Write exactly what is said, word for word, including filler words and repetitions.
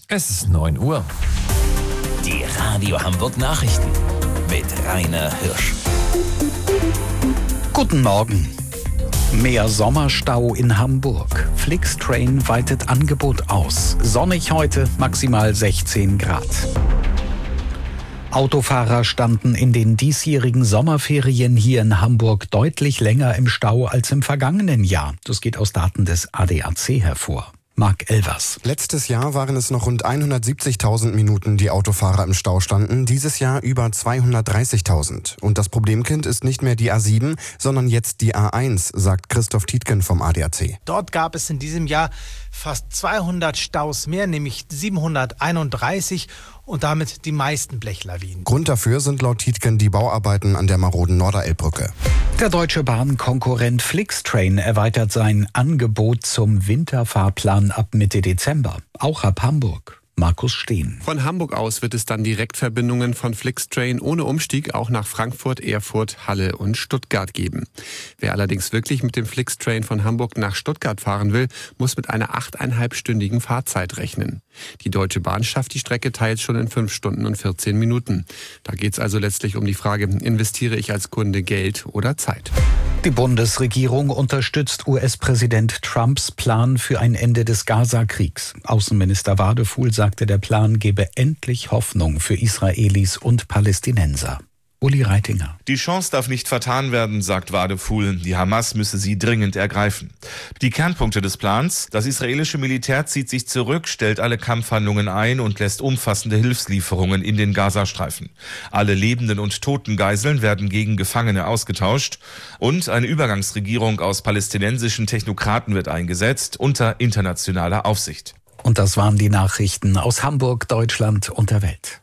Es ist neun Uhr. Die Radio Hamburg Nachrichten mit Rainer Hirsch. Guten Morgen. Mehr Sommerstau in Hamburg. Flixtrain weitet Angebot aus. Sonnig heute, maximal sechzehn Grad. Autofahrer standen in den diesjährigen Sommerferien hier in Hamburg deutlich länger im Stau als im vergangenen Jahr. Das geht aus Daten des A D A C hervor. Marc Elvers. Letztes Jahr waren es noch rund hundertsiebzigtausend Minuten, die Autofahrer im Stau standen. Dieses Jahr über zweihundertdreißigtausend. Und das Problemkind ist nicht mehr die A sieben, sondern jetzt die A eins, sagt Christoph Tietgen vom A D A C. Dort gab es in diesem Jahr fast zweihundert Staus mehr, nämlich siebenhunderteinunddreißig und damit die meisten Blechlawinen. Grund dafür sind laut Tietgen die Bauarbeiten an der maroden Norderelbbrücke. Der Deutsche Bahn-Konkurrent Flixtrain erweitert sein Angebot zum Winterfahrplan ab Mitte Dezember, auch ab Hamburg. Markus Steen. Von Hamburg aus wird es dann Direktverbindungen von Flixtrain ohne Umstieg auch nach Frankfurt, Erfurt, Halle und Stuttgart geben. Wer allerdings wirklich mit dem Flixtrain von Hamburg nach Stuttgart fahren will, muss mit einer achteinhalbstündigen Fahrzeit rechnen. Die Deutsche Bahn schafft die Strecke teils schon in fünf Stunden und vierzehn Minuten. Da geht es also letztlich um die Frage, investiere ich als Kunde Geld oder Zeit? Die Bundesregierung unterstützt U S-Präsident Trumps Plan für ein Ende des Gaza-Kriegs. Außenminister Wadefuhl sagte, der Plan gebe endlich Hoffnung für Israelis und Palästinenser. Uli Reitinger. Die Chance darf nicht vertan werden, sagt Wadefuhl. Die Hamas müsse sie dringend ergreifen. Die Kernpunkte des Plans: Das israelische Militär zieht sich zurück, stellt alle Kampfhandlungen ein und lässt umfassende Hilfslieferungen in den Gazastreifen. Alle lebenden und toten Geiseln werden gegen Gefangene ausgetauscht. Und eine Übergangsregierung aus palästinensischen Technokraten wird eingesetzt, unter internationaler Aufsicht. Und das waren die Nachrichten aus Hamburg, Deutschland und der Welt.